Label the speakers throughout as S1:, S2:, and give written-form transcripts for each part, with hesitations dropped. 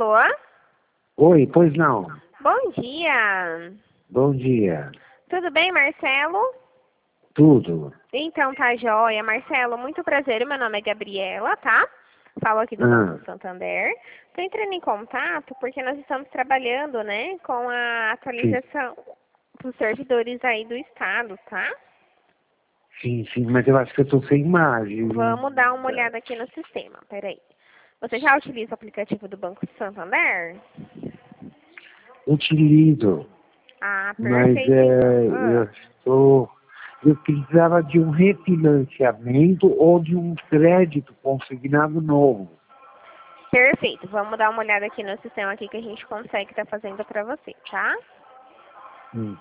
S1: Alô?
S2: Oi, pois não.
S1: Bom dia.
S2: Bom dia.
S1: Tudo bem, Marcelo?
S2: Tudo.
S1: Então tá joia. Marcelo, muito prazer. Meu nome é Gabriela, tá? Falo aqui do Banco Santander. Estou entrando em contato porque nós estamos trabalhando, né, com a atualização dos servidores aí do estado, tá?
S2: Sim, mas eu acho que eu tô sem imagem.
S1: Vamos dar uma olhada aqui no sistema. Peraí. Você já utiliza o aplicativo do Banco Santander?
S2: Utilizo,
S1: Ah,
S2: mas
S1: perfeito, então.
S2: eu precisava de um refinanciamento ou de um crédito consignado novo.
S1: Perfeito. Vamos dar uma olhada aqui no sistema aqui que a gente consegue estar fazendo para você, tá?
S2: Hum.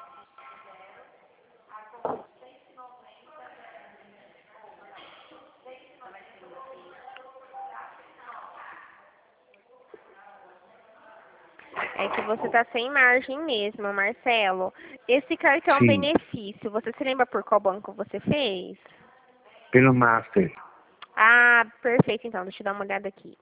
S1: É que você tá sem margem mesmo, Marcelo. Esse cartão
S2: Sim,
S1: benefício, você se lembra por qual banco você fez?
S2: pelo Master.
S1: Ah, perfeito. Então, deixa eu dar uma olhada aqui.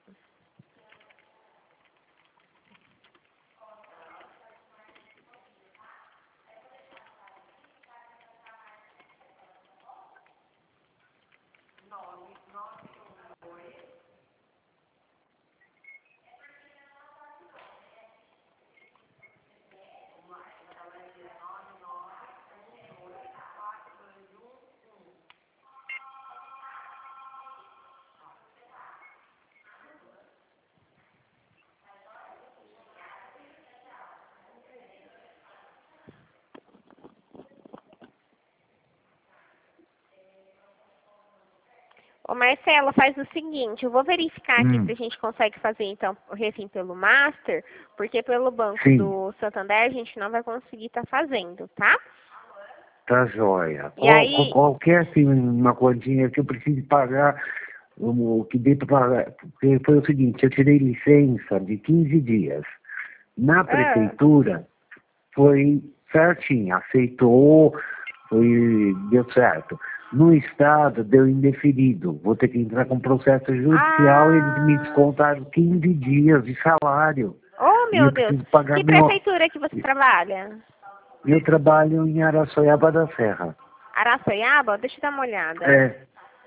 S1: Ô Marcelo, faz o seguinte, eu vou verificar aqui se a gente consegue fazer então o refim pelo Master, porque pelo Banco
S2: Sim,
S1: do Santander a gente não vai conseguir estar fazendo, tá?
S2: tá joia.
S1: E aí,
S2: Qualquer assim, uma quantia que eu preciso pagar, o que dê para pagar, porque foi o seguinte, eu tirei licença de 15 dias. Na prefeitura foi certinho, aceitou, deu certo. No estado deu indeferido. Vou ter que entrar com processo judicial e eles me descontaram 15 dias de salário.
S1: oh
S2: E
S1: meu
S2: eu
S1: Deus,
S2: preciso pagar
S1: que prefeitura que você trabalha?
S2: Eu trabalho em Araçoiaba da Serra.
S1: Araçoiaba? Deixa eu dar uma olhada.
S2: É,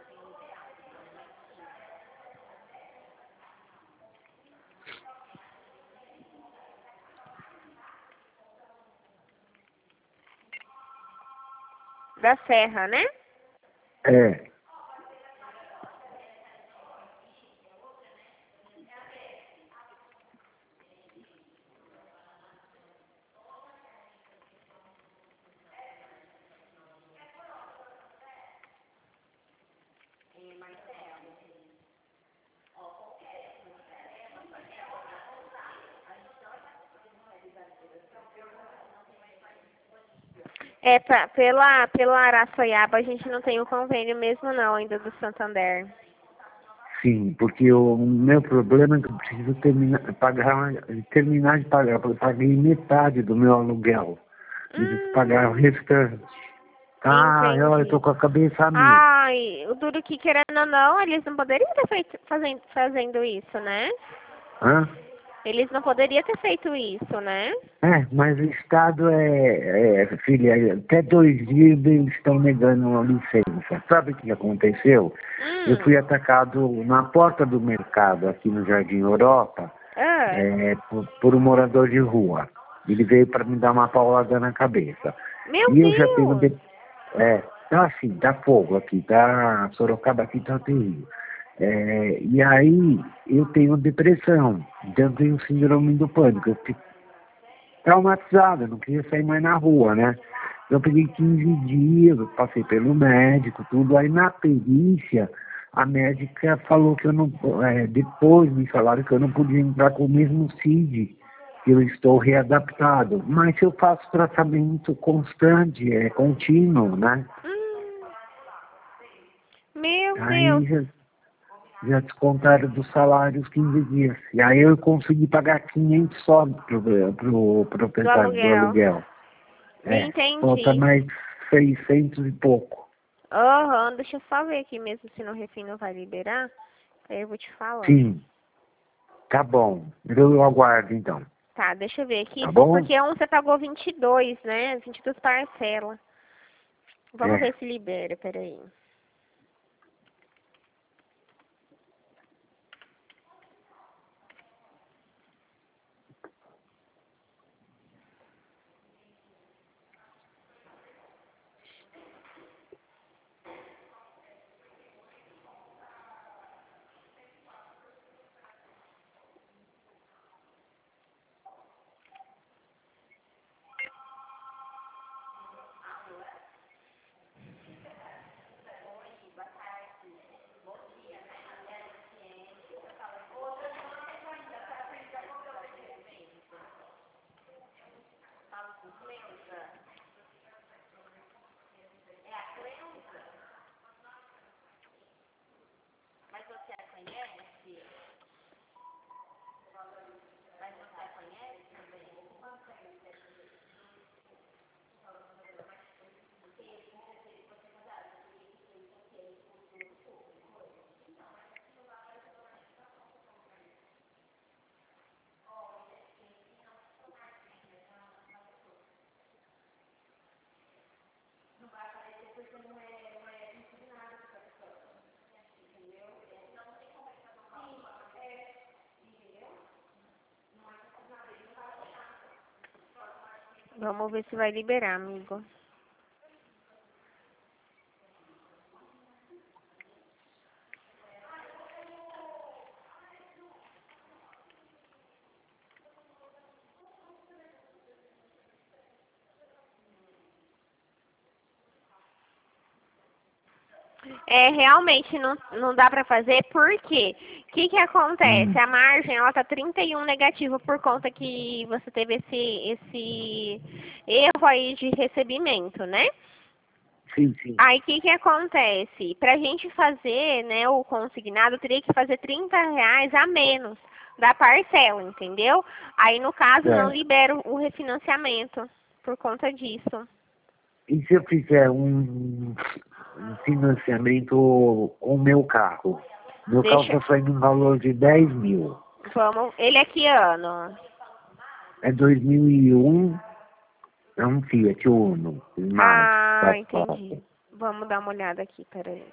S1: Da Serra, né?
S2: é.
S1: É, pela Araçoiaba a gente não tem o convênio mesmo não, ainda do Santander.
S2: Sim, porque o meu problema é que eu preciso terminar de pagar. Eu paguei metade do meu aluguel. Eu preciso pagar o restante. Ah, eu tô
S1: Entendi.
S2: com a cabeça a mil.
S1: Ai, o duro que querendo ou não, eles não poderiam ter feito fazendo isso, né?
S2: Hã?
S1: Eles não poderiam ter feito isso, né?
S2: É, mas o Estado filha, até 2 dias eles estão negando a licença. Sabe o que aconteceu? Eu fui atacado na porta do mercado aqui no Jardim Europa por um morador de rua. Ele veio para me dar uma paulada na cabeça.
S1: Meu
S2: E eu já tenho...
S1: Deus!
S2: tá assim, tá fogo aqui, tá... Sorocaba aqui tá terrível. E aí eu tenho depressão, então eu tenho síndrome do pânico. Eu fico traumatizado, eu não queria sair mais na rua, né? Eu peguei 15 dias, eu passei pelo médico, tudo. Aí na perícia, a médica falou que eu não... depois me falaram que eu não podia entrar com o mesmo CID, que eu estou readaptado. Mas eu faço tratamento constante, contínuo, né?
S1: Meu Deus!
S2: Aí já descontaram do salário os 15 dias. E aí eu consegui pagar 500 só pro
S1: Do
S2: proprietário do
S1: aluguel.
S2: aluguel. Falta
S1: Entendi.
S2: mais 600 e pouco.
S1: Aham, deixa eu só ver aqui mesmo se no refim não vai liberar. Aí eu vou te falando.
S2: Sim, Tá bom. Eu aguardo, então.
S1: Tá, deixa eu ver aqui.
S2: Tá bom?
S1: Porque um você pagou 22, né? 22 parcelas. Vamos
S2: É.
S1: ver se libera, peraí. Vamos ver se vai liberar, amigo. Realmente não dá pra fazer, por quê? O que acontece? A margem, ela tá 31 negativa por conta que você teve esse erro aí de recebimento, né?
S2: Sim, sim.
S1: Aí, o que acontece? Pra gente fazer, né, o consignado, eu teria que fazer R$ 30 a menos da parcela, entendeu? Aí, no caso, não libero o refinanciamento por conta disso.
S2: E se eu fizer um financiamento com o meu carro? Meu carro está saindo um valor de 10 mil.
S1: Vamos. Ele é que ano?
S2: É 2001. É um Fiat Uno. Smart.
S1: Entendi. Vamos dar uma olhada aqui, peraí.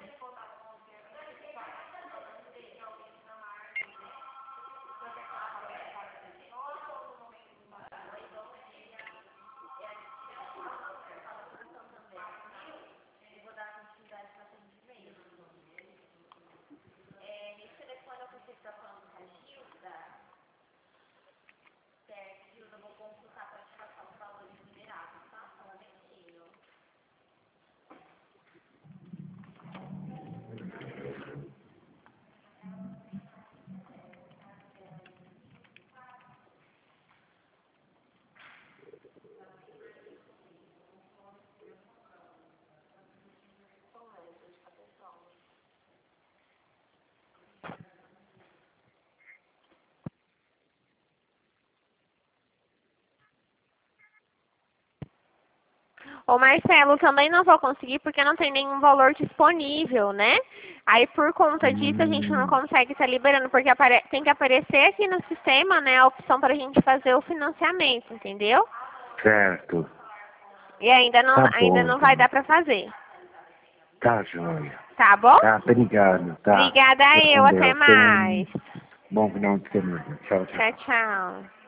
S1: Ô Marcelo, também não vou conseguir porque não tem nenhum valor disponível, né? Aí por conta disso a gente não consegue estar liberando, porque tem que aparecer aqui no sistema, né, a opção para a gente fazer o financiamento, entendeu?
S2: Certo.
S1: E ainda não vai dar para fazer.
S2: Tá, joia.
S1: Tá bom?
S2: Tá, obrigado. Tá.
S1: Obrigada eu, até mais.
S2: Bom final de semana. Tchau, tchau.
S1: Tchau, tchau.